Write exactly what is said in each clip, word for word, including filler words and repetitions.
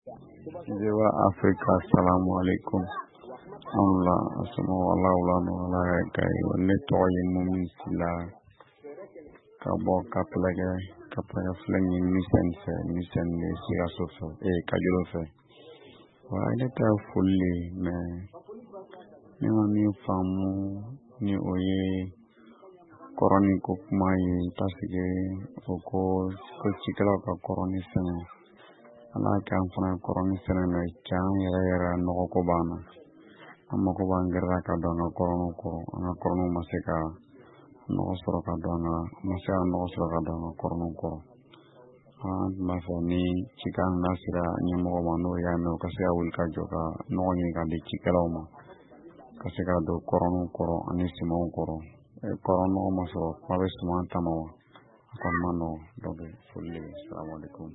Jewa Africa, assalamu alaikum. Allah, asma wala wala wala kai wanne toyi mumin sila kabo kaplaga kaplaga flangi misen se misen ne siga soso e kajulo fe. Wa ina ta fulli me ni wani famu ni oye koroni ko kuma yi tasige oko ko chikala ka koroni sene ala kan fana koroni sene na kan yara yara no ko bana amma ko bangira ka dona korono ko ana korono maseka no soro ka dona maseka no soro ka dona korono ko an mafani chikan nasira ni mo manu ya no ka se awul ka joka no ni ka de chikala ma ka se ka do korono ko ani simo ko korono maso pabe suma tamawa kon mano doge fulli assalamu alaikum.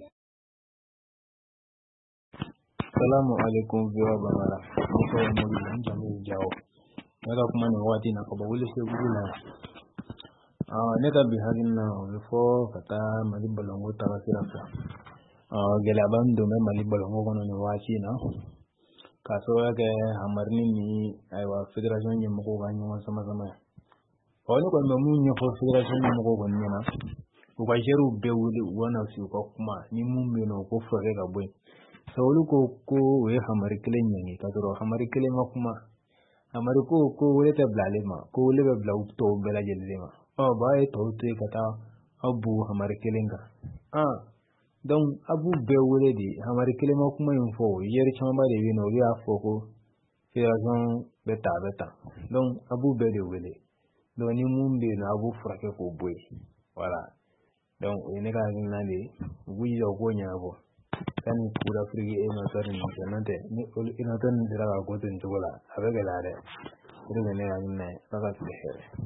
Assalamu alaikum biwa bamara ko mo ni jamu jawo nada kuma ne wati na ko bawule se gudula ah neda bi hadin na before kata mali balongo tawasira fa ah gela bando me mali balongo kono ne wati na kaso yake hamarni ni aiwa federation ni mko ganyo sama sama wani ko me mun ne fo federation ni mko ganyo na ko ba jeru bewule wana si ko kuma ni mun me no ko fore ga boy sawulu ko ko we hamari kelen nyangi kadro hamari kelen makuma hamari ko ko we ta blalema ko le be blau to bela jelema o ba e to te kata abu hamari kelen ga ah donc abu be wole di hamari kelen makuma info yer chamba de wino ri afoko federation beta beta donc abu be de wele donc ni mumbe na abu frake ko boy voilà donc ene ga ngane wuyi yo go nyabo kan pura frigi e ma tare ni nante ni ina tan dira ga goten jogola abe ga dare ire ne ya ne saka